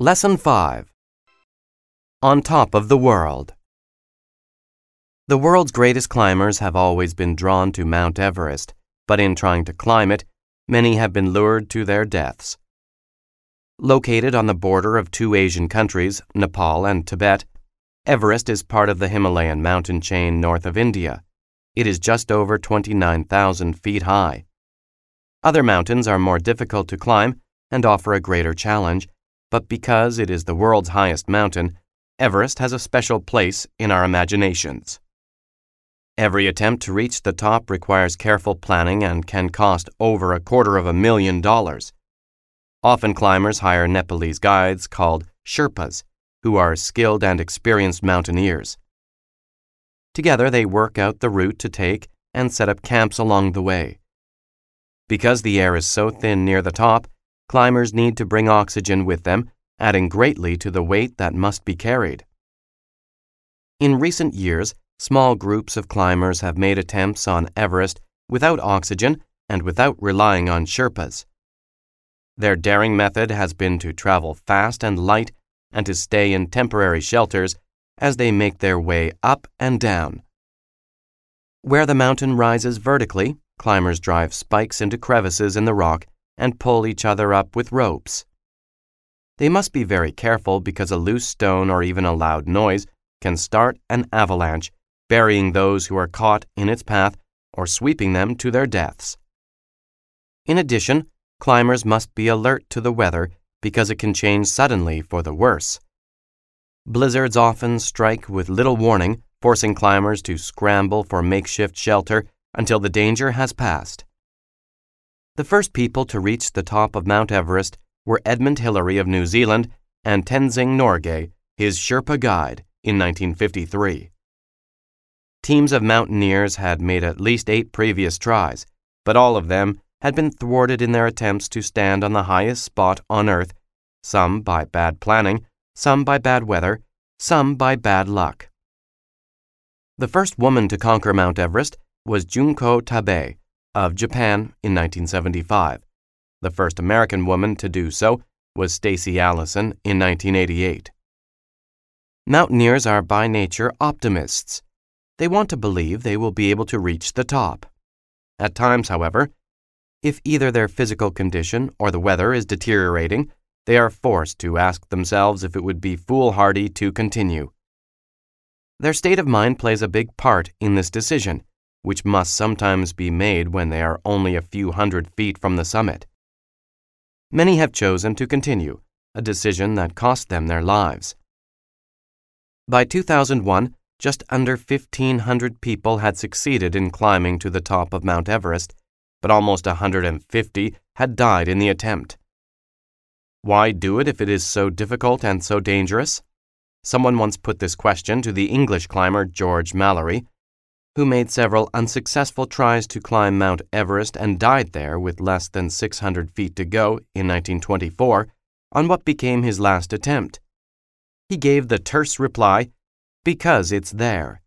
Lesson 5. On Top of the World. The world's greatest climbers have always been drawn to Mount Everest, but in trying to climb it, many have been lured to their deaths. Located on the border of two Asian countries, Nepal and Tibet, Everest is part of the Himalayan mountain chain north of India. It is just over 29,000 feet high. Other mountains are more difficult to climb and offer a greater challenge, but because it is the world's highest mountain, Everest has a special place in our imaginations. Every attempt to reach the top requires careful planning and can cost over $250,000. Often climbers hire Nepalese guides called Sherpas, who are skilled and experienced mountaineers. Together they work out the route to take and set up camps along the way. Because the air is so thin near the top, climbers need to bring oxygen with them, adding greatly to the weight that must be carried. In recent years, small groups of climbers have made attempts on Everest without oxygen and without relying on Sherpas. Their daring method has been to travel fast and light and to stay in temporary shelters as they make their way up and down. Where the mountain rises vertically, climbers drive spikes into crevices in the rock and pull each other up with ropes. They must be very careful because a loose stone or even a loud noise can start an avalanche, burying those who are caught in its path or sweeping them to their deaths. In addition, climbers must be alert to the weather because it can change suddenly for the worse. Blizzards often strike with little warning, forcing climbers to scramble for makeshift shelter until the danger has passed. The first people to reach the top of Mount Everest were Edmund Hillary of New Zealand and Tenzing Norgay, his Sherpa guide, in 1953. Teams of mountaineers had made at least 8 previous tries, but all of them had been thwarted in their attempts to stand on the highest spot on Earth, some by bad planning, some by bad weather, some by bad luck. The first woman to conquer Mount Everest was Junko Tabei of Japan in 1975. The first American woman to do so was Stacey Allison in 1988. Mountaineers are by nature optimists. They want to believe they will be able to reach the top. At times, however, if either their physical condition or the weather is deteriorating, they are forced to ask themselves if it would be foolhardy to continue. Their state of mind plays a big part in this decision, which must sometimes be made when they are only a few hundred feet from the summit. Many have chosen to continue, a decision that cost them their lives. By 2001, just under 1,500 people had succeeded in climbing to the top of Mount Everest, but almost 150 had died in the attempt. Why do it if it is so difficult and so dangerous? Someone once put this question to the English climber George Mallory, who made several unsuccessful tries to climb Mount Everest and died there with less than 600 feet to go in 1924 on what became his last attempt. He gave the terse reply, "Because it's there."